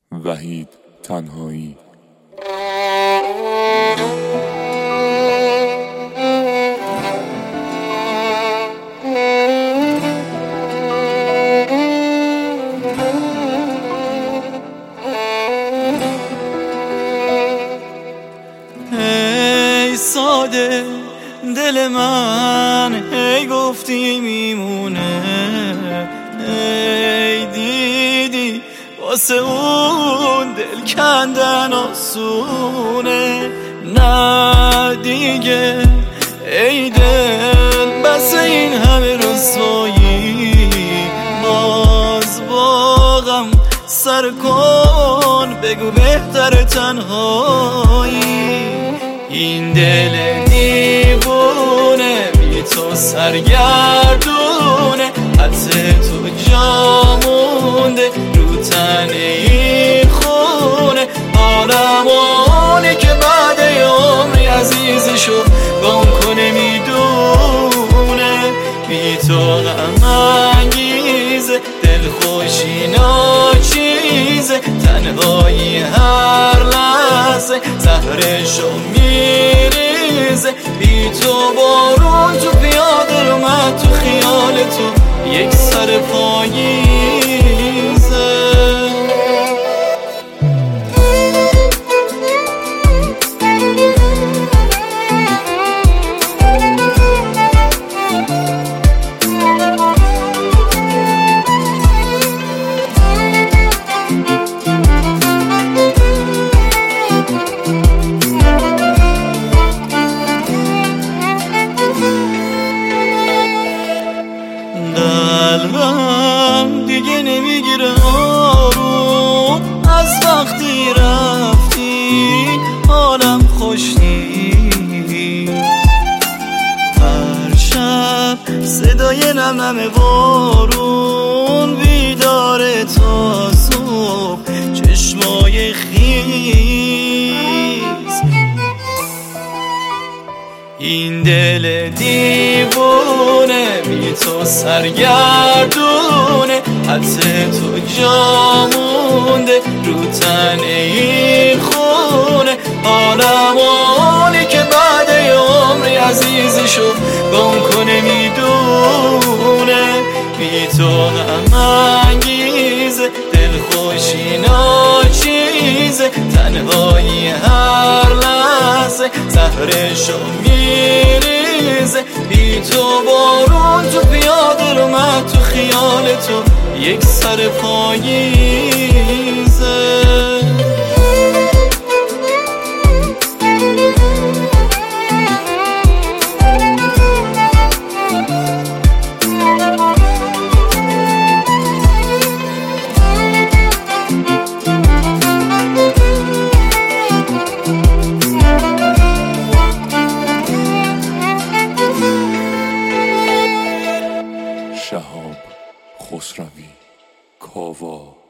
وحید تنهایی. ای ساده دل من، هی گفتی میمونه، ای دیدی واسه اون دل کندن آسونه. نه دیگه ای دل بس این همه رسوایی، باز با غم سر کن، بگو بهتر تنهایی. این دل دیوونه بی تو سرگردونه، حتی تو جا مونده رو تن این خونه. آدمانی که بعد عمری عزیزشو گم کنه میدونه، بی تو غم انگیزه، دلخوشی ناچیزه، تنهایی هر لحظه زهرشو میریزه. بی تو بارون تو پیاده رو من تو خیال تو یک سر پاییزه. قلبم دیگه نمیگیره آروم، از وقتی رفتی حالم خوش نیست. هر شب صدای نم بارون بیداره تا صبح، چشمای خیز. این دل دیوونه بی تو سرگردونه، حتی تو جا مونده رو تن این خونه. آدمانی که بعد عمری عزیزشو گم کنه میدونه، بی تو غم انگیزه، دلخوشی ناچیزه، تنهایی هر لحظه زهرشو میریزه. بی تو بارون تو پیاده رو من تو خیال تو یک سر پاییزه. شهاب خسروی، کاوا.